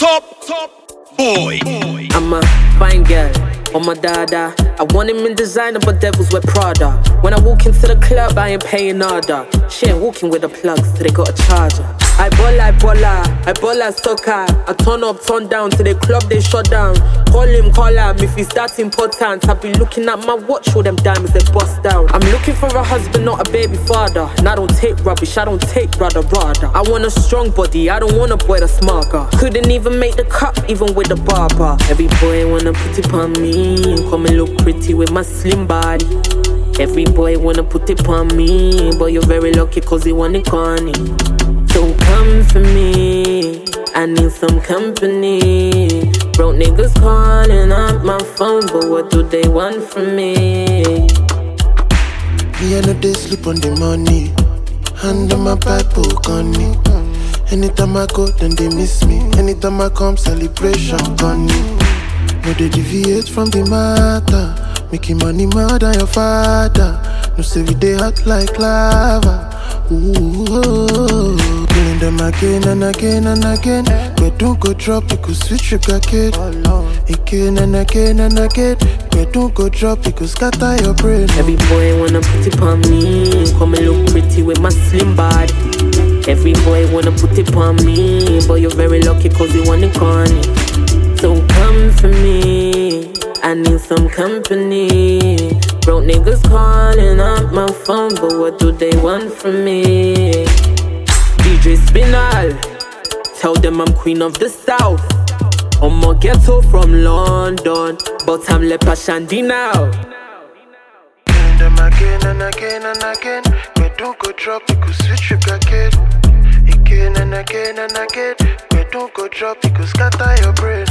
top boy. I'm a fine girl, on my dada. I want him in designer, but devils wear Prada. When I walk into the club, I ain't paying nada. She ain't walking with the plugs, so they got a charger. I ball like soccer. I turn up, turn down, to the club they shut down. Call him if he's that important. I be looking at my watch, all them diamonds they bust down. I'm looking for a husband, not a baby father. And I don't take rubbish, I don't take rada. I want a strong body, I don't want a boy that's smarter. Couldn't even make the cut, even with the barber. Every boy wanna put it on me, come and look pretty with my slim body. Every boy wanna put it on me, but you're very lucky cause you want it corny. So come for me, I need some company. Broke niggas calling up my phone, but what do they want from me? Me I know they sleep on the money. Hand on my Bible, Connie. Anytime I go, then they miss me. Anytime I come, celebration, Connie. No, they deviate from the matter. Making money more than your father. No say we they hot like lava. Ooh, killing them again and again and again. But don't go drop, you could switch your bracket. Again and again and again. But don't go drop, you could scatter your brain. Every boy wanna put it on me, come and look pretty with my slim body. Every boy wanna put it on me, but you're very lucky cause you want it corny. So come for me, I need some company. Broke niggas calling up my phone, but what do they want from me? DJ Spinal, tell them I'm queen of the south. I'm a ghetto from London, but I'm Lepa Shandy now. Killing them again and again and again. But don't go drop, you could switch your bracket. Again and again and again. But don't go drop, you could scatter your brain.